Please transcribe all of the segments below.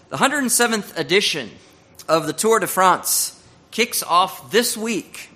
The 107th edition of the Tour de France kicks off this week.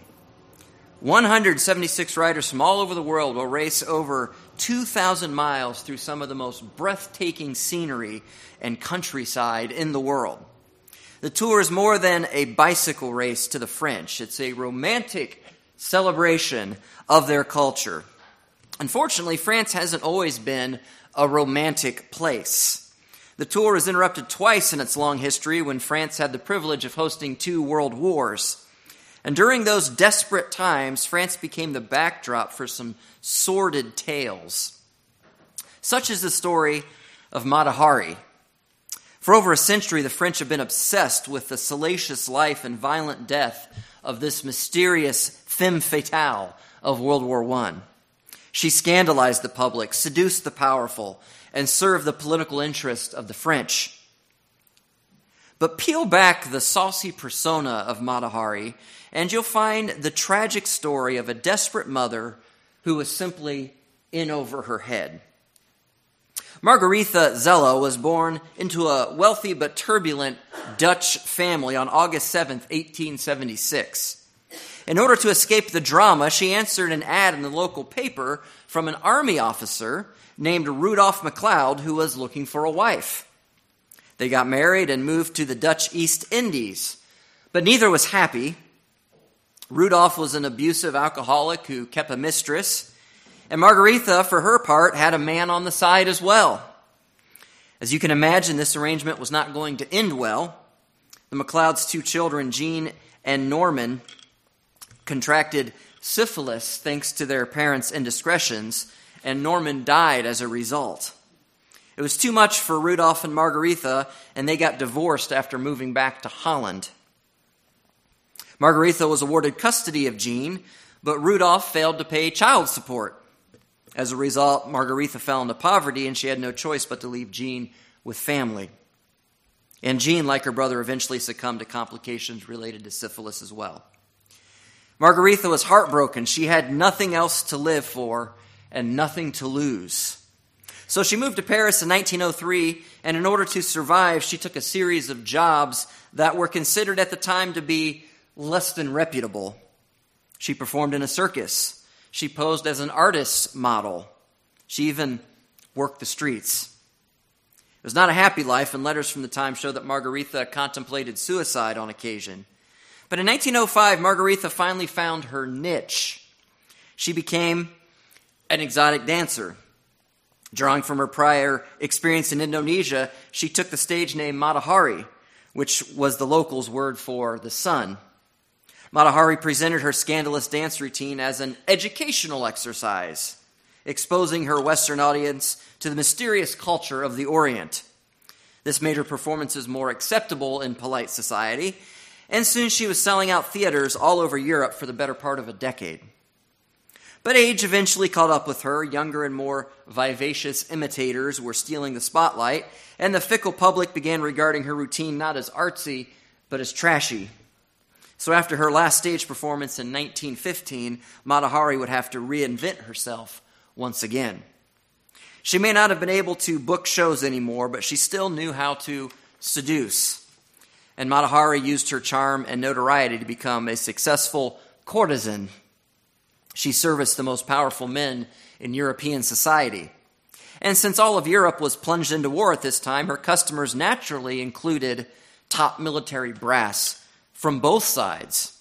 176 riders from all over the world will race over 2,000 miles through some of the most breathtaking scenery and countryside in the world. The Tour is more than a bicycle race to the French. It's a romantic celebration of their culture. Unfortunately, France hasn't always been a romantic place. The Tour is interrupted twice in its long history when France had the privilege of hosting 2 world wars. And during those desperate times, France became the backdrop for some sordid tales. Such is the story of Mata Hari. For over a century, the French have been obsessed with the salacious life and violent death of this mysterious femme fatale of World War I. She scandalized the public, seduced the powerful, and served the political interest of the French. But peel back the saucy persona of Mata Hari, and you'll find the tragic story of a desperate mother who was simply in over her head. Margaretha Zella was born into a wealthy but turbulent Dutch family on August 7th, 1876. In order to escape the drama, she answered an ad in the local paper from an army officer named Rudolf MacLeod, who was looking for a wife. They got married and moved to the Dutch East Indies, but neither was happy. Rudolf was an abusive alcoholic who kept a mistress, and Margaretha, for her part, had a man on the side as well. As you can imagine, this arrangement was not going to end well. The MacLeod's 2 children, Jean and Norman, contracted syphilis thanks to their parents' indiscretions, and Norman died as a result. It was too much for Rudolf and Margaretha, and they got divorced after moving back to Holland. Margaretha was awarded custody of Jean, but Rudolf failed to pay child support. As a result, Margaretha fell into poverty, and she had no choice but to leave Jean with family. And Jean, like her brother, eventually succumbed to complications related to syphilis as well. Margaretha was heartbroken. She had nothing else to live for and nothing to lose. So she moved to Paris in 1903, and in order to survive, she took a series of jobs that were considered at the time to be less than reputable. She performed in a circus. She posed as an artist's model. She even worked the streets. It was not a happy life, and letters from the time show that Margaretha contemplated suicide on occasion. But in 1905, Margaretha finally found her niche. She became an exotic dancer. Drawing from her prior experience in Indonesia, she took the stage name Mata Hari, which was the locals' word for the sun. Mata Hari presented her scandalous dance routine as an educational exercise, exposing her Western audience to the mysterious culture of the Orient. This made her performances more acceptable in polite society, and soon she was selling out theaters all over Europe for the better part of a decade. But age eventually caught up with her. Younger and more vivacious imitators were stealing the spotlight, and the fickle public began regarding her routine not as artsy, but as trashy. So after her last stage performance in 1915, Mata Hari would have to reinvent herself once again. She may not have been able to book shows anymore, but she still knew how to seduce. And Mata Hari used her charm and notoriety to become a successful courtesan. She serviced the most powerful men in European society. And since all of Europe was plunged into war at this time, her customers naturally included top military brass from both sides.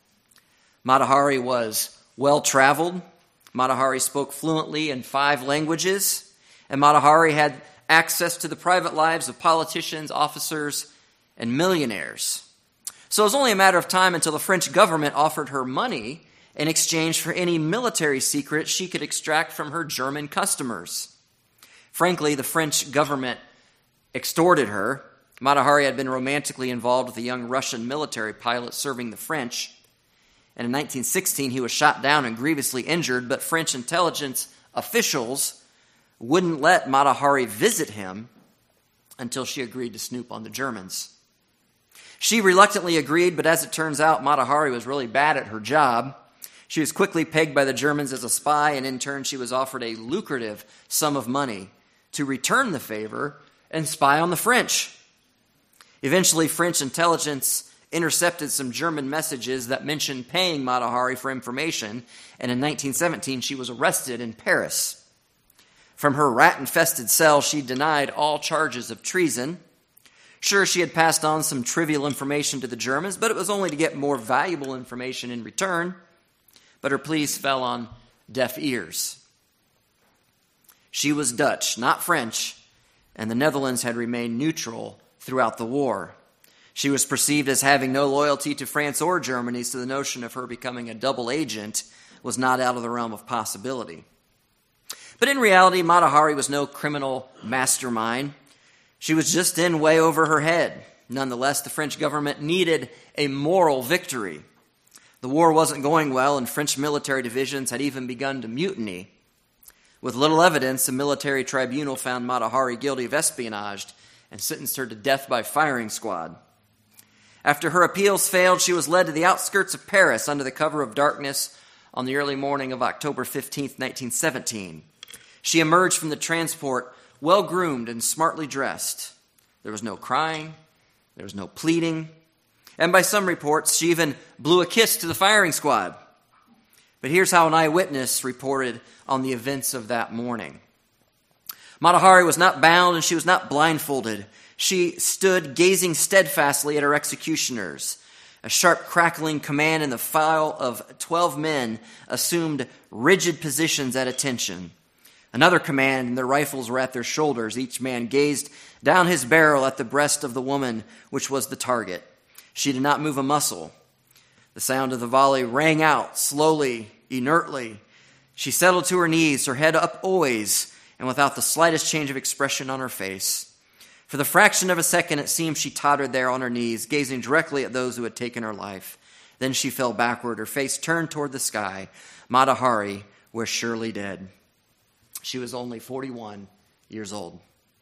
Mata Hari was well-traveled. Mata Hari spoke fluently in 5 languages. And Mata Hari had access to the private lives of politicians, officers, and millionaires. So it was only a matter of time until the French government offered her money in exchange for any military secrets she could extract from her German customers. Frankly, the French government extorted her. Mata Hari had been romantically involved with a young Russian military pilot serving the French. And in 1916, he was shot down and grievously injured, but French intelligence officials wouldn't let Mata Hari visit him until she agreed to snoop on the Germans. She reluctantly agreed, but as it turns out, Mata Hari was really bad at her job. She was quickly pegged by the Germans as a spy, and in turn she was offered a lucrative sum of money to return the favor and spy on the French. Eventually, French intelligence intercepted some German messages that mentioned paying Mata Hari for information, and in 1917 she was arrested in Paris. From her rat-infested cell, she denied all charges of treason. Sure, she had passed on some trivial information to the Germans, but it was only to get more valuable information in return. But her pleas fell on deaf ears. She was Dutch, not French, and the Netherlands had remained neutral throughout the war. She was perceived as having no loyalty to France or Germany, so the notion of her becoming a double agent was not out of the realm of possibility. But in reality, Mata Hari was no criminal mastermind. She was just in way over her head. Nonetheless, the French government needed a moral victory. The war wasn't going well, and French military divisions had even begun to mutiny. With little evidence, a military tribunal found Mata Hari guilty of espionage and sentenced her to death by firing squad. After her appeals failed, she was led to the outskirts of Paris under the cover of darkness on the early morning of October 15, 1917. She emerged from the transport well-groomed and smartly dressed. There was no crying. There was no pleading. And by some reports, she even blew a kiss to the firing squad. But here's how an eyewitness reported on the events of that morning. Mata Hari was not bound and she was not blindfolded. She stood gazing steadfastly at her executioners. A sharp crackling command in the file of 12 men assumed rigid positions at attention. Another command, and their rifles were at their shoulders. Each man gazed down his barrel at the breast of the woman, which was the target. She did not move a muscle. The sound of the volley rang out, slowly, inertly. She settled to her knees, her head up always, and without the slightest change of expression on her face. For the fraction of a second, it seemed she tottered there on her knees, gazing directly at those who had taken her life. Then she fell backward, her face turned toward the sky. Mata Hari was surely dead. She was only 41 years old.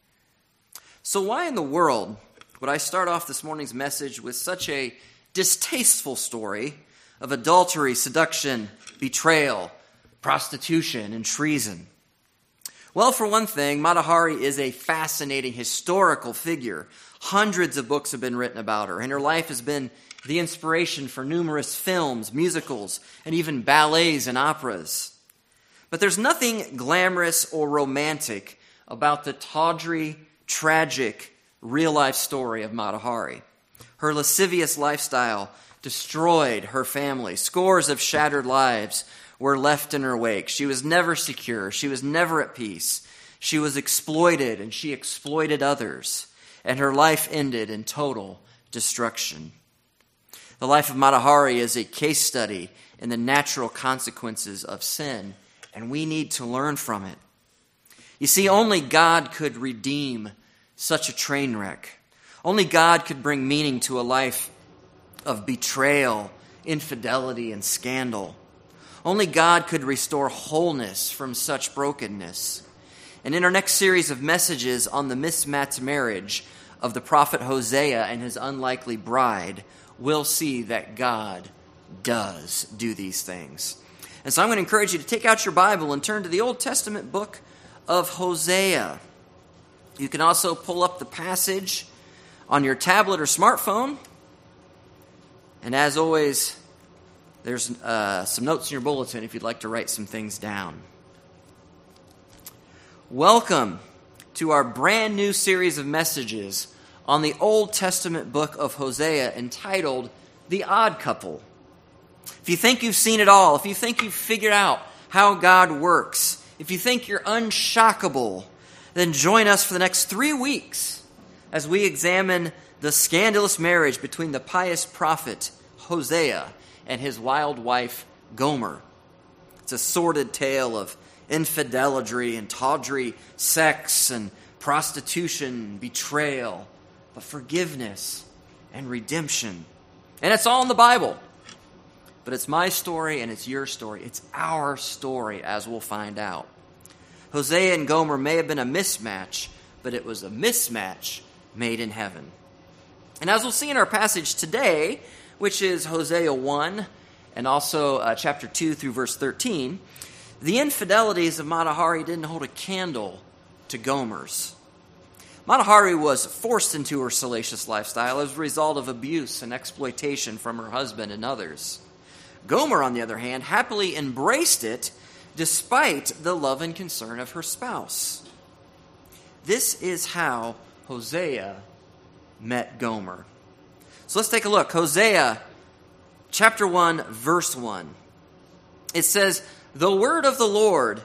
So why in the world would I start off this morning's message with such a distasteful story of adultery, seduction, betrayal, prostitution, and treason? Well, for one thing, Mata Hari is a fascinating historical figure. Hundreds of books have been written about her, and her life has been the inspiration for numerous films, musicals, and even ballets and operas. But there's nothing glamorous or romantic about the tawdry, tragic, real-life story of Mata Hari. Her lascivious lifestyle destroyed her family. Scores of shattered lives were left in her wake. She was never secure. She was never at peace. She was exploited, and she exploited others. And her life ended in total destruction. The life of Mata Hari is a case study in the natural consequences of sin, and we need to learn from it. You see, only God could redeem such a train wreck. Only God could bring meaning to a life of betrayal, infidelity, and scandal. Only God could restore wholeness from such brokenness. And in our next series of messages on the mismatched marriage of the prophet Hosea and his unlikely bride, we'll see that God does do these things. And so I'm going to encourage you to take out your Bible and turn to the Old Testament book of Hosea. You can also pull up the passage on your tablet or smartphone. And as always, there's some notes in your bulletin if you'd like to write some things down. Welcome to our brand new series of messages on the Old Testament book of Hosea entitled The Odd Couple. If you think you've seen it all, if you think you've figured out how God works, if you think you're unshockable, then join us for the next 3 weeks as we examine the scandalous marriage between the pious prophet Hosea and his wild wife Gomer. It's a sordid tale of infidelity and tawdry sex and prostitution, betrayal, but forgiveness and redemption. And it's all in the Bible. But it's my story and it's your story. It's our story, as we'll find out. Hosea and Gomer may have been a mismatch, but it was a mismatch made in heaven. And as we'll see in our passage today, which is Hosea 1 and also chapter 2 through verse 13, the infidelities of Mata Hari didn't hold a candle to Gomer's. Mata-Hari was forced into her salacious lifestyle as a result of abuse and exploitation from her husband and others. Gomer, on the other hand, happily embraced it despite the love and concern of her spouse. This is how Hosea met Gomer. So let's take a look. Hosea chapter 1, verse 1. It says, "The word of the Lord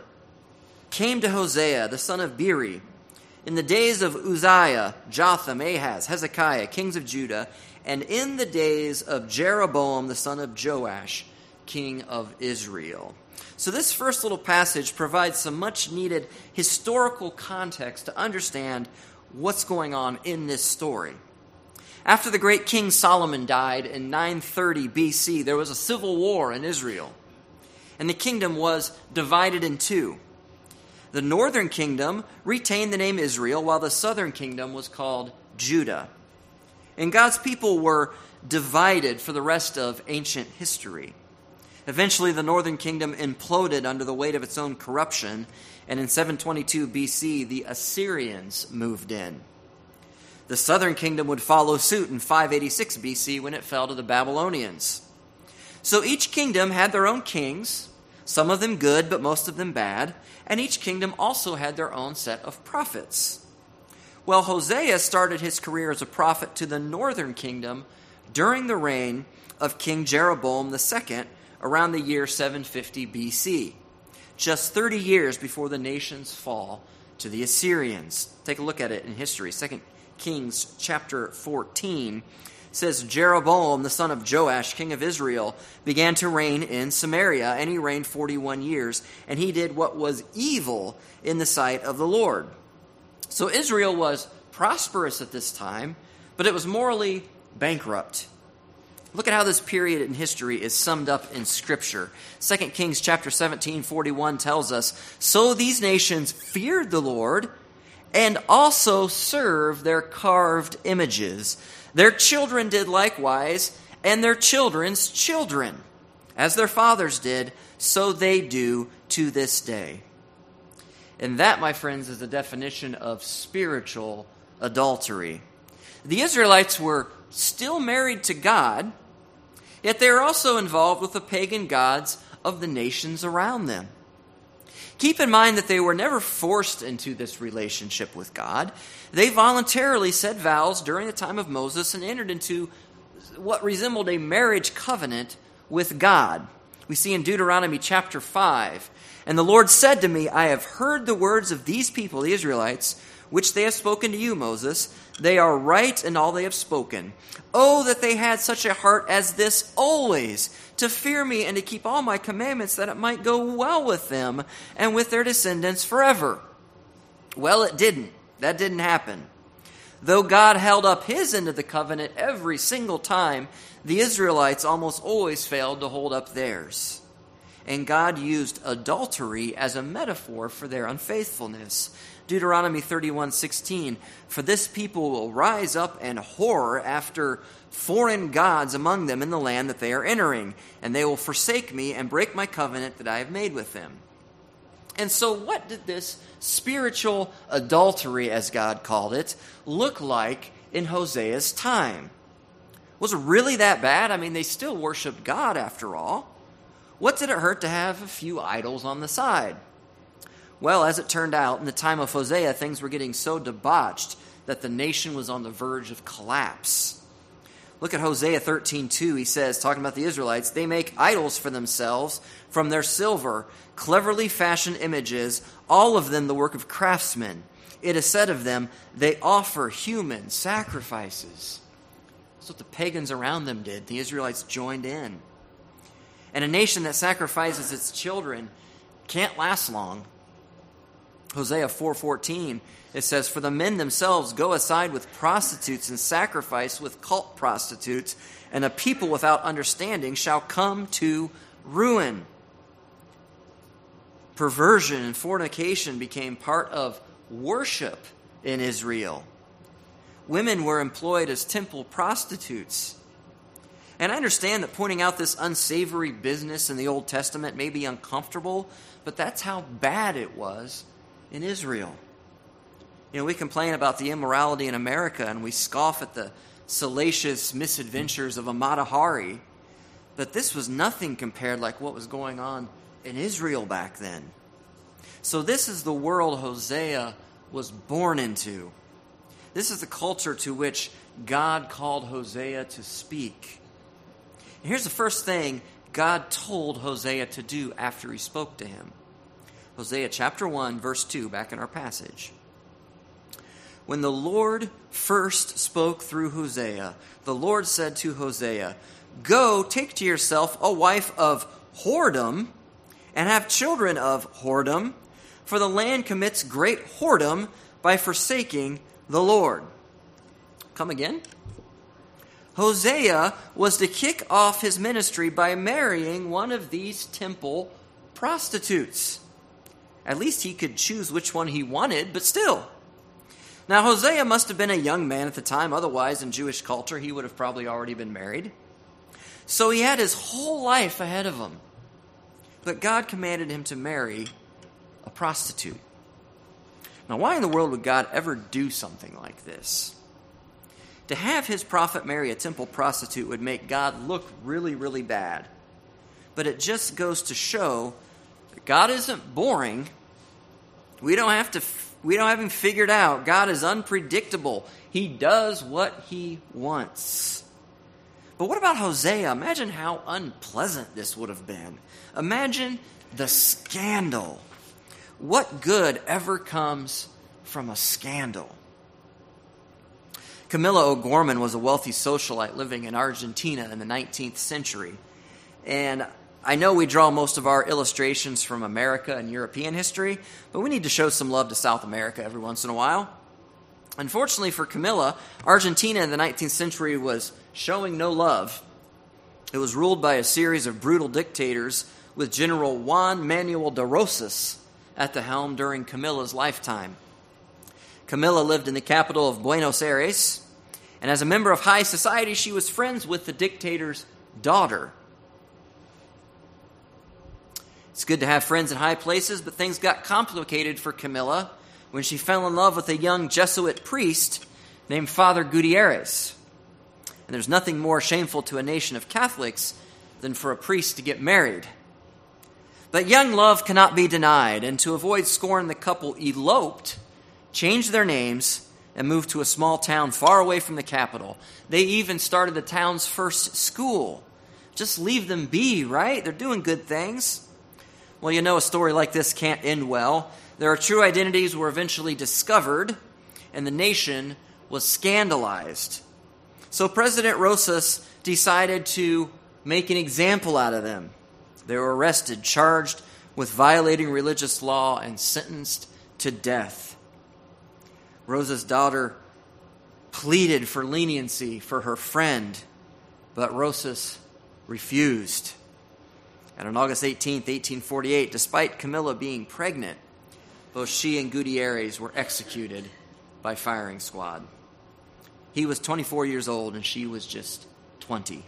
came to Hosea, the son of Beeri, in the days of Uzziah, Jotham, Ahaz, Hezekiah, kings of Judah, and in the days of Jeroboam, the son of Joash, king of Israel." So this first little passage provides some much needed historical context to understand what's going on in this story. After the great King Solomon died in 930 BC, there was a civil war in Israel, and the kingdom was divided in two. The northern kingdom retained the name Israel, while the southern kingdom was called Judah. And God's people were divided for the rest of ancient history. Eventually, the northern kingdom imploded under the weight of its own corruption, and in 722 BC, the Assyrians moved in. The southern kingdom would follow suit in 586 BC when it fell to the Babylonians. So each kingdom had their own kings, some of them good, but most of them bad, and each kingdom also had their own set of prophets. Well, Hosea started his career as a prophet to the northern kingdom during the reign of King Jeroboam II around the year 750 BC, just 30 years before the nation's fall to the Assyrians. Take a look at it in history. 2 Kings chapter 14 says, "Jeroboam, the son of Joash, king of Israel, began to reign in Samaria, and he reigned 41 years, and he did what was evil in the sight of the Lord." So Israel was prosperous at this time, but it was morally bankrupt. Look at how this period in history is summed up in Scripture. 2 Kings chapter 17:41 tells us, "So these nations feared the Lord and also served their carved images. Their children did likewise, and their children's children. As their fathers did, so they do to this day." And that, my friends, is the definition of spiritual adultery. The Israelites were still married to God, yet they are also involved with the pagan gods of the nations around them. Keep in mind that they were never forced into this relationship with God. They voluntarily said vows during the time of Moses and entered into what resembled a marriage covenant with God. We see in Deuteronomy chapter 5, "And the Lord said to me, I have heard the words of these people, the Israelites, which they have spoken to you, Moses. They are right in all they have spoken. Oh, that they had such a heart as this always, to fear me and to keep all my commandments, that it might go well with them and with their descendants forever." Well, it didn't. That didn't happen. Though God held up his end of the covenant every single time, the Israelites almost always failed to hold up theirs. And God used adultery as a metaphor for their unfaithfulness. Deuteronomy 31:16, "For this people will rise up and whore after foreign gods among them in the land that they are entering, and they will forsake me and break my covenant that I have made with them." And so what did this spiritual adultery, as God called it, look like in Hosea's time? Was it really that bad? I mean, they still worshiped God after all. What did it hurt to have a few idols on the side? Well, as it turned out, in the time of Hosea, things were getting so debauched that the nation was on the verge of collapse. Look at Hosea 13:2. He says, talking about the Israelites, "They make idols for themselves from their silver, cleverly fashioned images, all of them the work of craftsmen. It is said of them, they offer human sacrifices." That's what the pagans around them did. The Israelites joined in. And a nation that sacrifices its children can't last long. Hosea 4:14, it says, "For the men themselves go aside with prostitutes and sacrifice with cult prostitutes, and a people without understanding shall come to ruin." Perversion and fornication became part of worship in Israel. Women were employed as temple prostitutes. And I understand that pointing out this unsavory business in the Old Testament may be uncomfortable, but that's how bad it was in Israel. We complain about the immorality in America, and we scoff at the salacious misadventures of a Mata Hari. But this was nothing compared like what was going on in Israel back then. So this is the world Hosea was born into. This is the culture to which God called Hosea to speak. And here's the first thing God told Hosea to do after he spoke to him. Hosea chapter 1, verse 2, back in our passage. When the Lord first spoke through Hosea, the Lord said to Hosea, "Go, take to yourself a wife of whoredom, and have children of whoredom, for the land commits great whoredom by forsaking the Lord." Come again? Hosea was to kick off his ministry by marrying one of these temple prostitutes. At least he could choose which one he wanted, but still. Now, Hosea must have been a young man at the time. Otherwise, in Jewish culture, he would have probably already been married. So he had his whole life ahead of him. But God commanded him to marry a prostitute. Now, why in the world would God ever do something like this? To have his prophet marry a temple prostitute would make God look really, really bad. But it just goes to show that God isn't boring. We don't have him figured out. God is unpredictable. He does what he wants. But what about Hosea? Imagine how unpleasant this would have been. Imagine the scandal. What good ever comes from a scandal? Camilla O'Gorman was a wealthy socialite living in Argentina in the 19th century. And I know we draw most of our illustrations from America and European history, but we need to show some love to South America every once in a while. Unfortunately for Camilla, Argentina in the 19th century was showing no love. It was ruled by a series of brutal dictators with General Juan Manuel de Rosas at the helm during Camilla's lifetime. Camilla lived in the capital of Buenos Aires, and as a member of high society, she was friends with the dictator's daughter. It's good to have friends in high places, but things got complicated for Camilla when she fell in love with a young Jesuit priest named Father Gutierrez. And there's nothing more shameful to a nation of Catholics than for a priest to get married. But young love cannot be denied, and to avoid scorn, the couple eloped, changed their names, and moved to a small town far away from the capital. They even started the town's first school. Just leave them be, right? They're doing good things. Well, a story like this can't end well. Their true identities were eventually discovered, and the nation was scandalized. So President Rosas decided to make an example out of them. They were arrested, charged with violating religious law, and sentenced to death. Rosas' daughter pleaded for leniency for her friend, but Rosas refused. And on August 18th, 1848, despite Camilla being pregnant, both she and Gutierrez were executed by firing squad. He was 24 years old and she was just 20.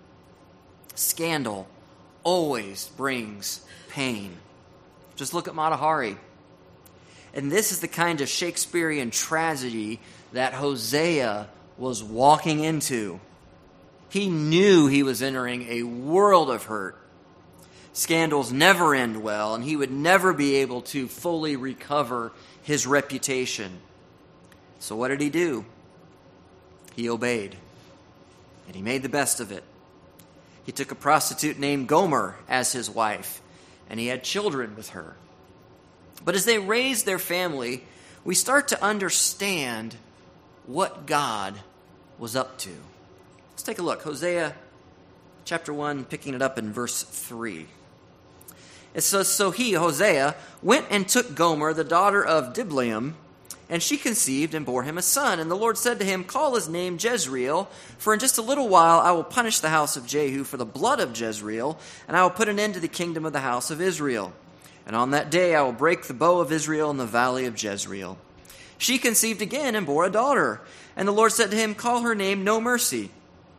Scandal always brings pain. Just look at Mata Hari. And this is the kind of Shakespearean tragedy that Hosea was walking into. He knew he was entering a world of hurt. Scandals never end well, and he would never be able to fully recover his reputation. So what did he do? He obeyed, and he made the best of it. He took a prostitute named Gomer as his wife, and he had children with her. But as they raised their family, we start to understand what God was up to. Let's take a look. Hosea chapter 1, picking it up in verse 3. It says, "So he, Hosea, went and took Gomer, the daughter of Diblaim, and she conceived and bore him a son. And the Lord said to him, Call his name Jezreel, for in just a little while I will punish the house of Jehu for the blood of Jezreel, and I will put an end to the kingdom of the house of Israel. And on that day I will break the bow of Israel in the valley of Jezreel. She conceived again and bore a daughter. And the Lord said to him, Call her name No Mercy,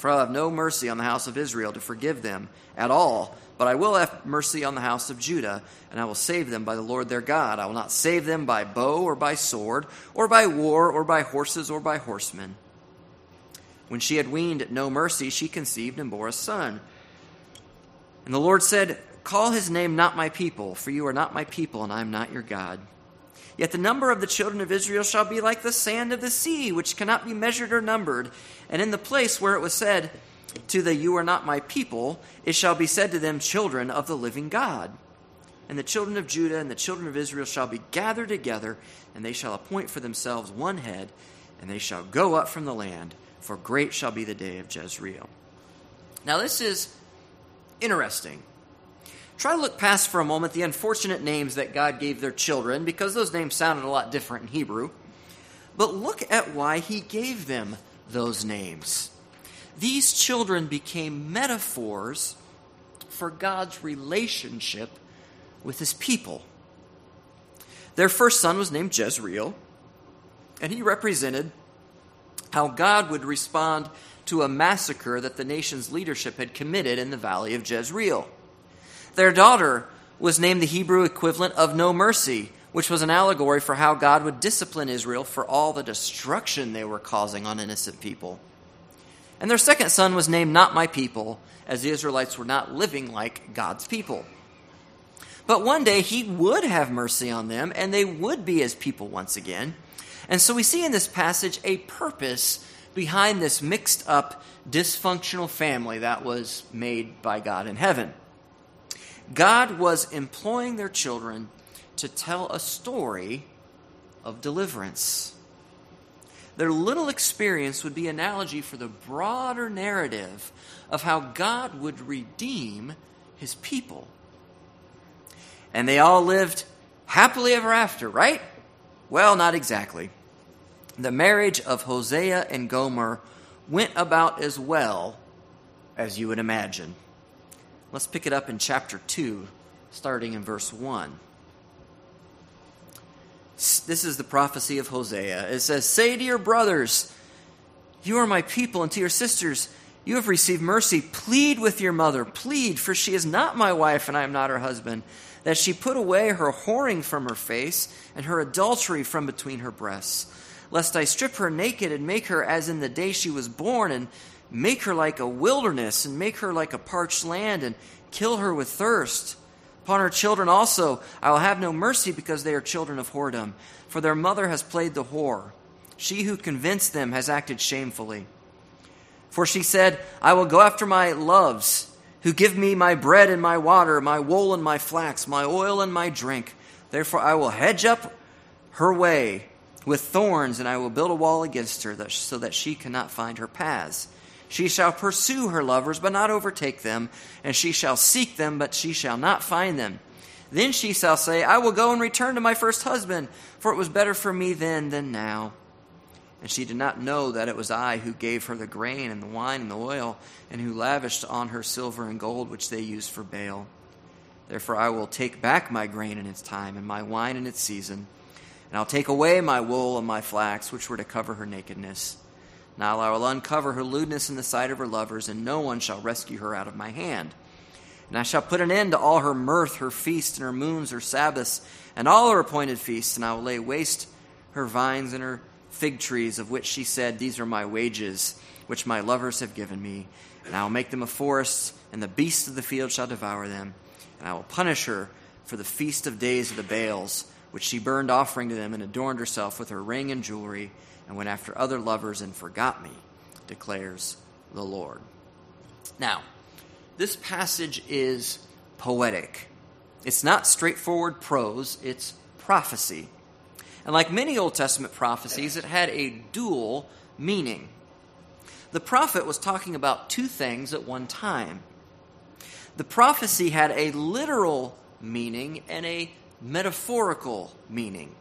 For I will have no mercy on the house of Israel to forgive them at all, but I will have mercy on the house of Judah, and I will save them by the Lord their God. I will not save them by bow or by sword, or by war, or by horses, or by horsemen. When she had weaned no mercy, she conceived and bore a son. And the Lord said, Call his name not my people, for you are not my people, and I am not your God. Yet the number of the children of Israel shall be like the sand of the sea, which cannot be measured or numbered. And in the place where it was said to the you are not my people, it shall be said to them, children of the living God. And the children of Judah and the children of Israel shall be gathered together, and they shall appoint for themselves one head, and they shall go up from the land, for great shall be the day of Jezreel. Now this is interesting. Try to look past for a moment the unfortunate names that God gave their children, because those names sounded a lot different in Hebrew. But look at why he gave them those names. These children became metaphors for God's relationship with his people. Their first son was named Jezreel, and he represented how God would respond to a massacre that the nation's leadership had committed in the valley of Jezreel. Their daughter was named the Hebrew equivalent of no mercy, which was an allegory for how God would discipline Israel for all the destruction they were causing on innocent people. And their second son was named not my people, as the Israelites were not living like God's people. But one day he would have mercy on them, and they would be his people once again. And so we see in this passage a purpose behind this mixed up, dysfunctional family that was made by God in heaven. God was employing their children to tell a story of deliverance. Their little experience would be an analogy for the broader narrative of how God would redeem his people. And they all lived happily ever after, right? Well, not exactly. The marriage of Hosea and Gomer went about as well as you would imagine. Let's pick it up in chapter 2, starting in verse 1. This is the prophecy of Hosea. It says, Say to your brothers, you are my people, and to your sisters, you have received mercy. Plead with your mother. Plead, for she is not my wife, and I am not her husband, that she put away her whoring from her face, and her adultery from between her breasts, lest I strip her naked, and make her as in the day she was born, and make her like a wilderness, and make her like a parched land, and kill her with thirst. Upon her children also I will have no mercy, because they are children of whoredom, for their mother has played the whore. She who convinced them has acted shamefully. For she said, I will go after my loves, who give me my bread and my water, my wool and my flax, my oil and my drink. Therefore I will hedge up her way with thorns, and I will build a wall against her, so that she cannot find her paths. She shall pursue her lovers, but not overtake them, and she shall seek them, but she shall not find them. Then she shall say, I will go and return to my first husband, for it was better for me then than now. And she did not know that it was I who gave her the grain and the wine and the oil, and who lavished on her silver and gold, which they used for Baal. Therefore I will take back my grain in its time, and my wine in its season, and I'll take away my wool and my flax, which were to cover her nakedness. Now I will uncover her lewdness in the sight of her lovers, and no one shall rescue her out of my hand. And I shall put an end to all her mirth, her feasts, and her moons, her Sabbaths, and all her appointed feasts, and I will lay waste her vines and her fig trees, of which she said, These are my wages, which my lovers have given me. And I will make them a forest, and the beasts of the field shall devour them. And I will punish her for the feast of days of the Baals, which she burned offering to them, and adorned herself with her ring and jewelry, and went after other lovers and forgot me, declares the Lord. Now, this passage is poetic. It's not straightforward prose, it's prophecy. And like many Old Testament prophecies, it had a dual meaning. The prophet was talking about two things at one time. The prophecy had a literal meaning and a metaphorical meaning.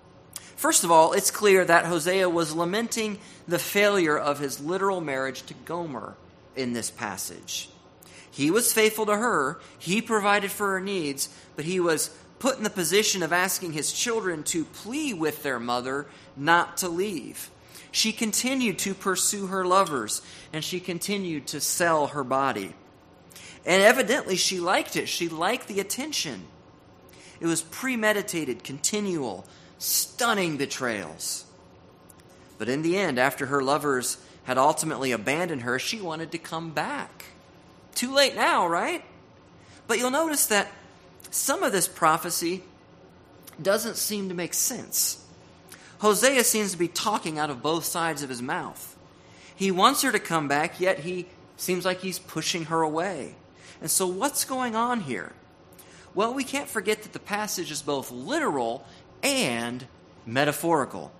First of all, it's clear that Hosea was lamenting the failure of his literal marriage to Gomer in this passage. He was faithful to her, he provided for her needs, but he was put in the position of asking his children to plead with their mother not to leave. She continued to pursue her lovers, and she continued to sell her body. And evidently she liked it. She liked the attention. It was premeditated, continual, stunning betrayals. But in the end, after her lovers had ultimately abandoned her, she wanted to come back. Too late now, right? But you'll notice that some of this prophecy doesn't seem to make sense. Hosea seems to be talking out of both sides of his mouth. He wants her to come back, yet he seems like he's pushing her away. And so what's going on here? Well, we can't forget that the passage is both literal and metaphorical.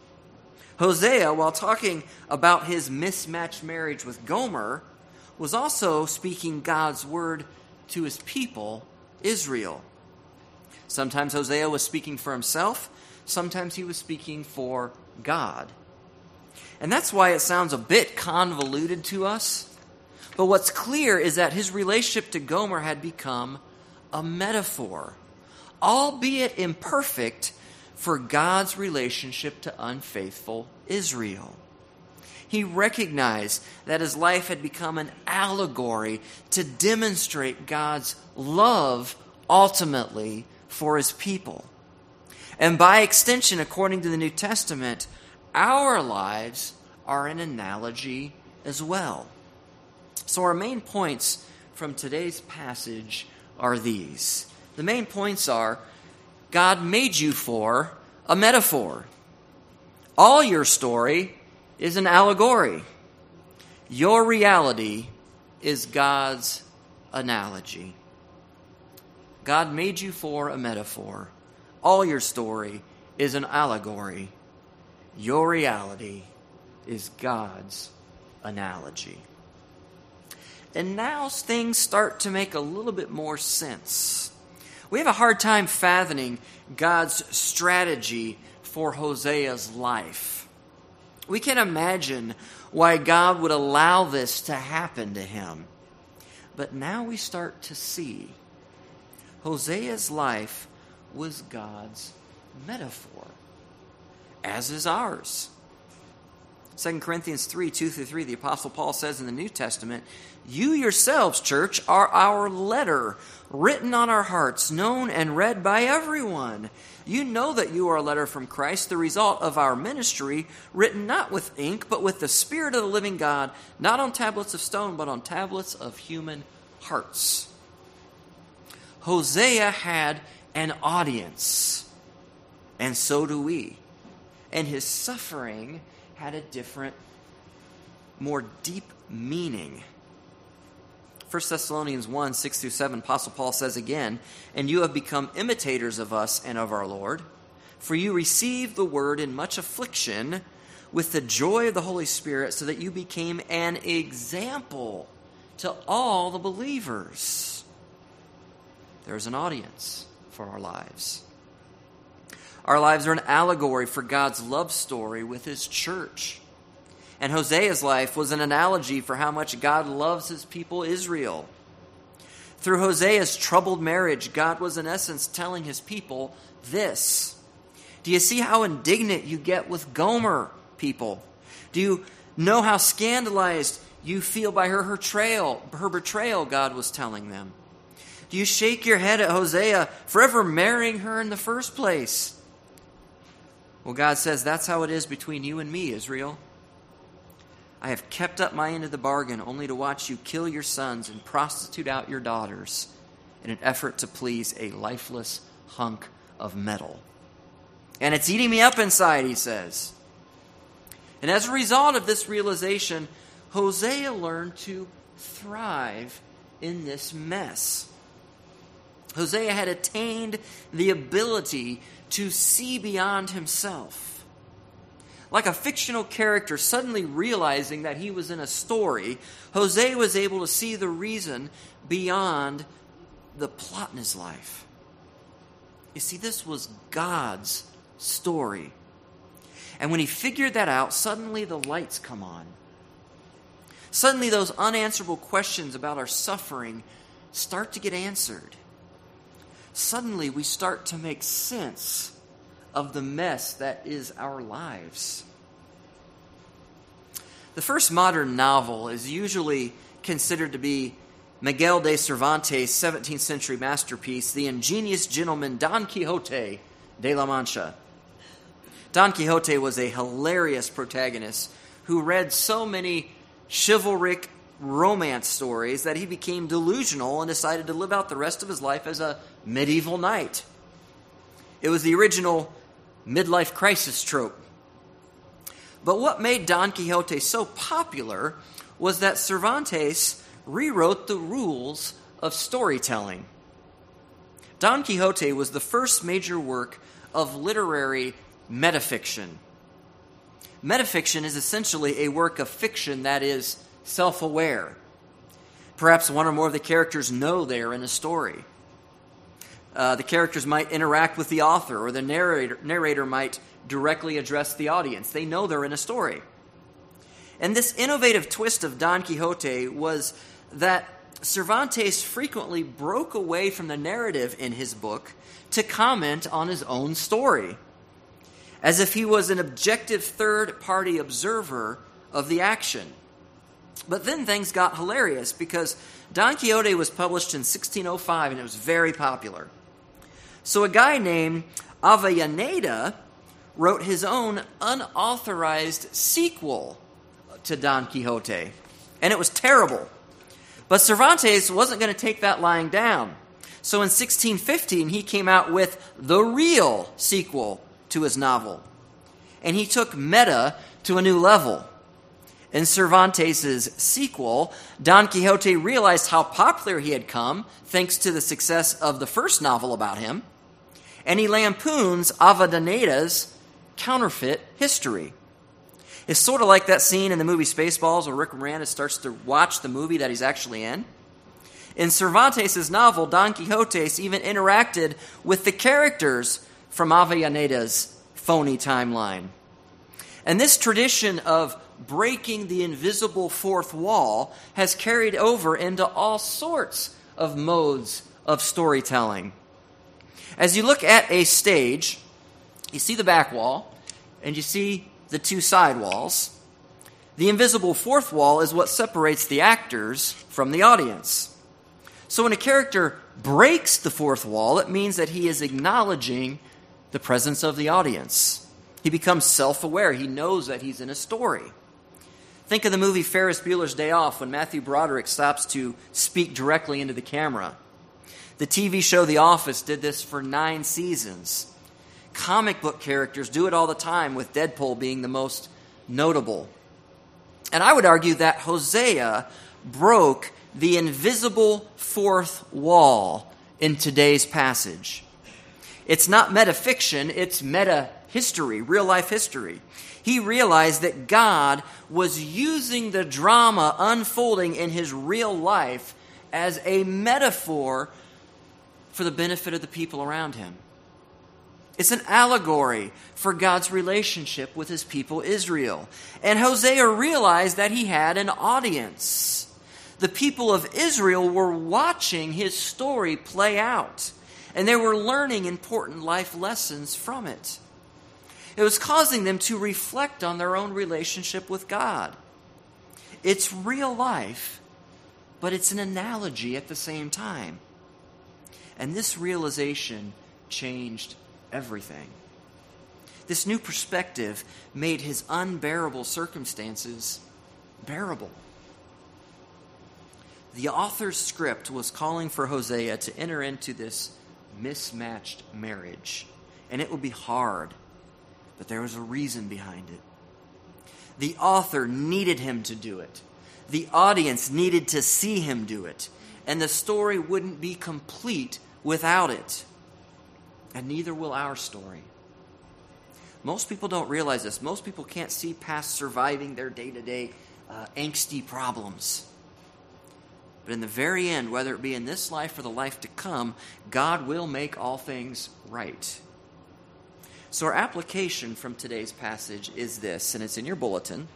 Hosea, while talking about his mismatched marriage with Gomer, was also speaking God's word to his people, Israel. Sometimes Hosea was speaking for himself, sometimes he was speaking for God. And that's why it sounds a bit convoluted to us. But what's clear is that his relationship to Gomer had become a metaphor, albeit imperfect, for God's relationship to unfaithful Israel. He recognized that his life had become an allegory to demonstrate God's love ultimately for his people. And by extension, according to the New Testament, our lives are an analogy as well. So our main points from today's passage are these. The main points are, God made you for a metaphor. All your story is an allegory. Your reality is God's analogy. God made you for a metaphor. All your story is an allegory. Your reality is God's analogy. And now things start to make a little bit more sense. We have a hard time fathoming God's strategy for Hosea's life. We can imagine why God would allow this to happen to him. But now we start to see Hosea's life was God's metaphor, as is ours. 2 Corinthians 3, 2-3, the Apostle Paul says in the New Testament, "You yourselves, church, are our letter, written on our hearts, known and read by everyone. You know that you are a letter from Christ, the result of our ministry, written not with ink, but with the Spirit of the living God, not on tablets of stone, but on tablets of human hearts." Hosea had an audience, and so do we. And his suffering had a different, more deep meaning. 1 Thessalonians 1, 6-7, Apostle Paul says again, "And you have become imitators of us and of our Lord, for you received the word in much affliction with the joy of the Holy Spirit, so that you became an example to all the believers." There's an audience for our lives. Our lives are an allegory for God's love story with his church. And Hosea's life was an analogy for how much God loves his people Israel. Through Hosea's troubled marriage, God was in essence telling his people this. Do you see how indignant you get with Gomer, people? Do you know how scandalized you feel by her betrayal, God was telling them? Do you shake your head at Hosea for ever marrying her in the first place? Well, God says, that's how it is between you and me, Israel. I have kept up my end of the bargain only to watch you kill your sons and prostitute out your daughters in an effort to please a lifeless hunk of metal. And it's eating me up inside, he says. And as a result of this realization, Hosea learned to thrive in this mess. Hosea had attained the ability to see beyond himself. Like a fictional character suddenly realizing that he was in a story, Hosea was able to see the reason beyond the plot in his life. You see, this was God's story. And when he figured that out, suddenly the lights come on. Suddenly those unanswerable questions about our suffering start to get answered. Suddenly we start to make sense of the mess that is our lives. The first modern novel is usually considered to be Miguel de Cervantes' 17th century masterpiece, The Ingenious Gentleman Don Quixote de la Mancha. Don Quixote was a hilarious protagonist who read so many chivalric romance stories that he became delusional and decided to live out the rest of his life as a medieval knight. It was the original midlife crisis trope. But what made Don Quixote so popular was that Cervantes rewrote the rules of storytelling. Don Quixote was the first major work of literary metafiction. Metafiction is essentially a work of fiction that is self-aware. Perhaps one or more of the characters know they're in a story. The characters might interact with the author, or the narrator might directly address the audience. They know they're in a story. And this innovative twist of Don Quixote was that Cervantes frequently broke away from the narrative in his book to comment on his own story, as if he was an objective third-party observer of the action. But then things got hilarious because Don Quixote was published in 1605 and it was very popular. So a guy named Avellaneda wrote his own unauthorized sequel to Don Quixote, and it was terrible. But Cervantes wasn't going to take that lying down. So in 1615, he came out with the real sequel to his novel. And he took meta to a new level. In Cervantes' sequel, Don Quixote realized how popular he had come thanks to the success of the first novel about him, and he lampoons Avellaneda's counterfeit history. It's sort of like that scene in the movie Spaceballs where Rick Moranis starts to watch the movie that he's actually in. In Cervantes' novel, Don Quixote even interacted with the characters from Avellaneda's phony timeline. And this tradition of breaking the invisible fourth wall has carried over into all sorts of modes of storytelling. As you look at a stage, you see the back wall, and you see the two side walls. The invisible fourth wall is what separates the actors from the audience. So when a character breaks the fourth wall, it means that he is acknowledging the presence of the audience. He becomes self-aware. He knows that he's in a story. Think of the movie Ferris Bueller's Day Off when Matthew Broderick stops to speak directly into the camera. The TV show The Office did this for 9 seasons. Comic book characters do it all the time, with Deadpool being the most notable. And I would argue that Hosea broke the invisible fourth wall in today's passage. It's not metafiction, it's meta-history, real-life history. He realized that God was using the drama unfolding in his real life as a metaphor for the benefit of the people around him. It's an allegory for God's relationship with his people Israel. And Hosea realized that he had an audience. The people of Israel were watching his story play out, and they were learning important life lessons from it. It was causing them to reflect on their own relationship with God. It's real life, but it's an analogy at the same time. And this realization changed everything. This new perspective made his unbearable circumstances bearable. The author's script was calling for Hosea to enter into this mismatched marriage, and it would be hard, but there was a reason behind it. The author needed him to do it. The audience needed to see him do it, and the story wouldn't be complete without it. And neither will our story. Most people don't realize this. Most people can't see past surviving their day-to-day angsty problems. But in the very end, whether it be in this life or the life to come, God will make all things right. So our application from today's passage is this, and it's in your bulletin.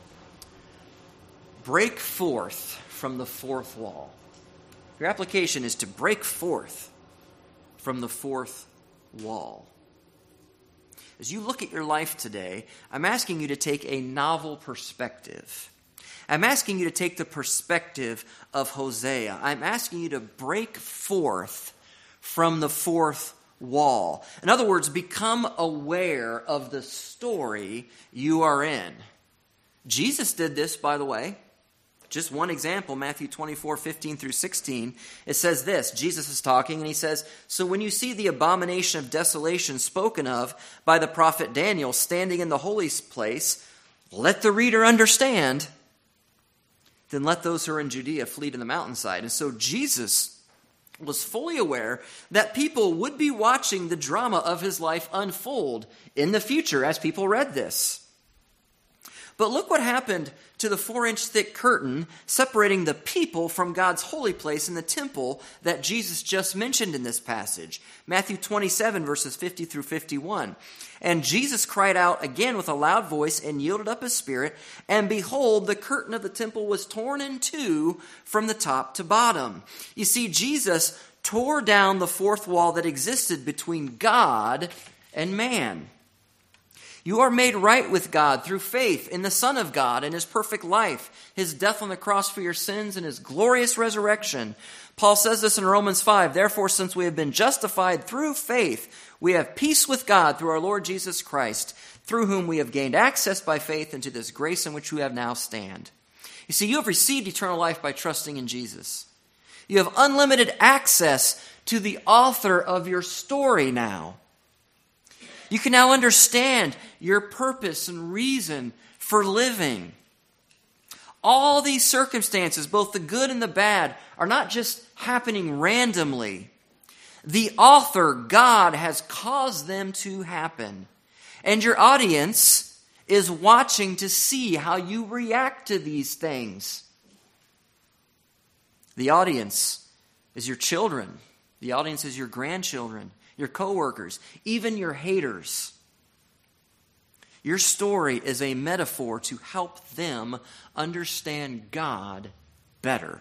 Break forth from the fourth wall. Your application is to break forth from the fourth wall. As you look at your life today, I'm asking you to take a novel perspective. I'm asking you to take the perspective of Hosea. I'm asking you to break forth from the fourth wall. In other words, become aware of the story you are in. Jesus did this, by the way. Just one example, Matthew 24:15-16. It says this, Jesus is talking and he says, "So when you see the abomination of desolation spoken of by the prophet Daniel standing in the holy place, let the reader understand. Then let those who are in Judea flee to the mountainside." And so Jesus was fully aware that people would be watching the drama of his life unfold in the future as people read this. But look what happened to the 4-inch thick curtain separating the people from God's holy place in the temple that Jesus just mentioned in this passage. Matthew 27, verses 50-51. "And Jesus cried out again with a loud voice and yielded up his spirit. And behold, the curtain of the temple was torn in two from the top to bottom." You see, Jesus tore down the fourth wall that existed between God and man. You are made right with God through faith in the Son of God and his perfect life, his death on the cross for your sins, and his glorious resurrection. Paul says this in Romans 5, "Therefore, since we have been justified through faith, we have peace with God through our Lord Jesus Christ, through whom we have gained access by faith into this grace in which we have now stand." You see, you have received eternal life by trusting in Jesus. You have unlimited access to the author of your story now. You can now understand your purpose and reason for living. All these circumstances, both the good and the bad, are not just happening randomly. The author, God, has caused them to happen. And your audience is watching to see how you react to these things. The audience is your children. The audience is your grandchildren, your coworkers, even your haters. Your story is a metaphor to help them understand God better.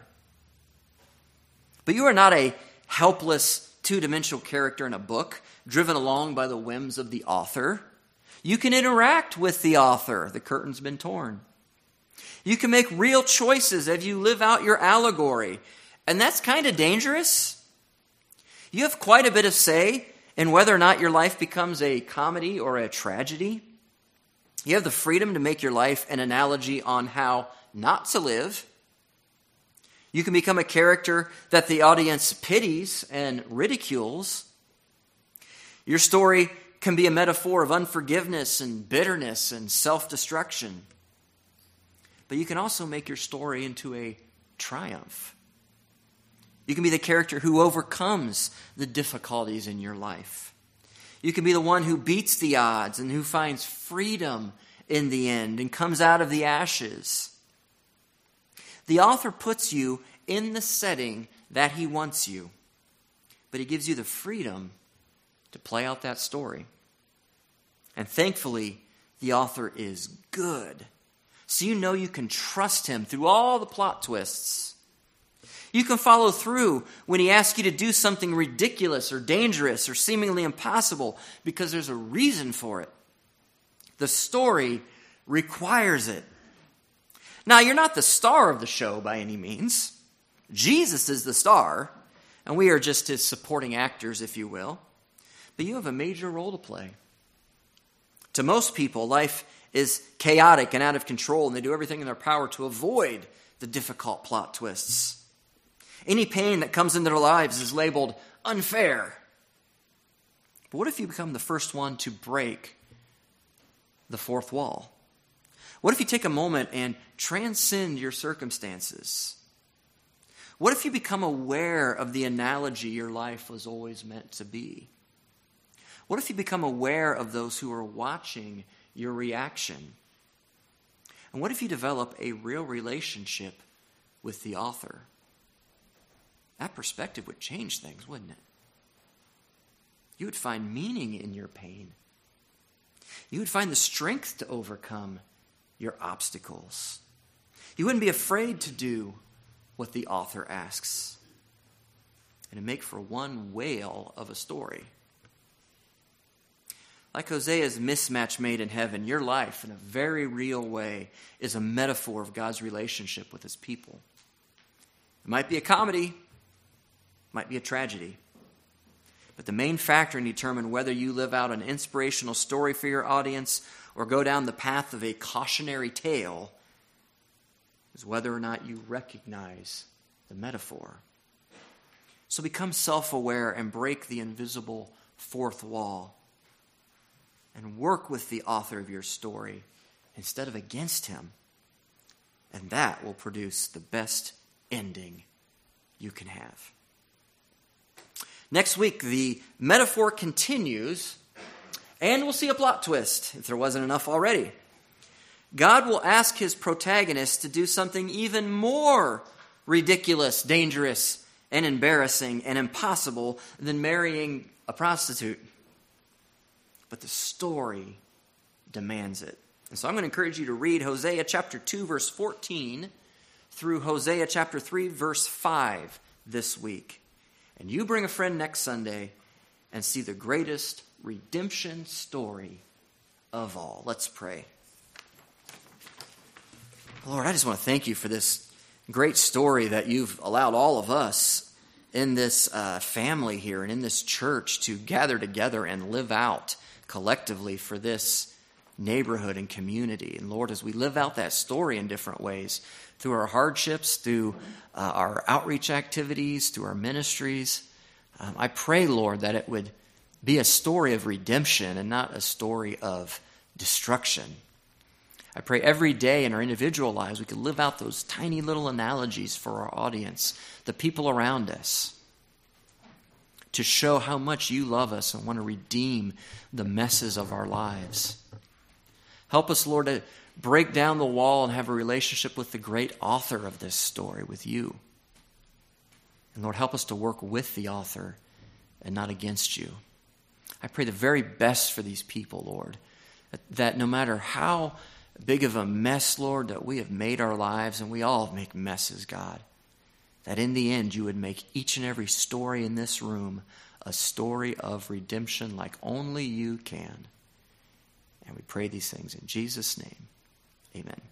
But you are not a helpless, two-dimensional character in a book, driven along by the whims of the author. You can interact with the author. The curtain's been torn. You can make real choices as you live out your allegory. And that's kind of dangerous. You have quite a bit of say in whether or not your life becomes a comedy or a tragedy. You have the freedom to make your life an analogy on how not to live. You can become a character that the audience pities and ridicules. Your story can be a metaphor of unforgiveness and bitterness and self-destruction. But you can also make your story into a triumph. You can be the character who overcomes the difficulties in your life. You can be the one who beats the odds and who finds freedom in the end and comes out of the ashes. The author puts you in the setting that he wants you, but he gives you the freedom to play out that story. And thankfully, the author is good. So you know you can trust him through all the plot twists. You can follow through when he asks you to do something ridiculous or dangerous or seemingly impossible because there's a reason for it. The story requires it. Now, you're not the star of the show by any means. Jesus is the star, and we are just his supporting actors, if you will. But you have a major role to play. To most people, life is chaotic and out of control, and they do everything in their power to avoid the difficult plot twists. Any pain that comes into their lives is labeled unfair. But what if you become the first one to break the fourth wall? What if you take a moment and transcend your circumstances? What if you become aware of the analogy your life was always meant to be? What if you become aware of those who are watching your reaction? And what if you develop a real relationship with the author? That perspective would change things, wouldn't it? You would find meaning in your pain. You would find the strength to overcome your obstacles. You wouldn't be afraid to do what the author asks. And it'd make for one whale of a story. Like Hosea's mismatch made in heaven, your life, in a very real way, is a metaphor of God's relationship with his people. It might be a comedy, it might be a tragedy. But the main factor in determining whether you live out an inspirational story for your audience or go down the path of a cautionary tale is whether or not you recognize the metaphor. So become self-aware and break the invisible fourth wall and work with the author of your story instead of against him. And that will produce the best ending you can have. Next week, the metaphor continues, and we'll see a plot twist, if there wasn't enough already. God will ask his protagonist to do something even more ridiculous, dangerous, and embarrassing and impossible than marrying a prostitute. But the story demands it. And so I'm going to encourage you to read Hosea chapter 2, verse 14 through Hosea chapter 3, verse 5 this week. And you bring a friend next Sunday and see the greatest redemption story of all. Let's pray. Lord, I just want to thank you for this great story that you've allowed all of us in this family here and in this church to gather together and live out collectively for this neighborhood and community. And Lord, as we live out that story in different ways, through our hardships, through our outreach activities, through our ministries, I pray, Lord, that it would be a story of redemption and not a story of destruction. I pray every day in our individual lives we could live out those tiny little analogies for our audience, the people around us, to show how much you love us and want to redeem the messes of our lives. Help us, Lord, to break down the wall and have a relationship with the great author of this story, with you. And Lord, help us to work with the author and not against you. I pray the very best for these people, Lord, that no matter how big of a mess, Lord, that we have made our lives, and we all make messes, God, that in the end you would make each and every story in this room a story of redemption like only you can. And we pray these things in Jesus' name. Amen.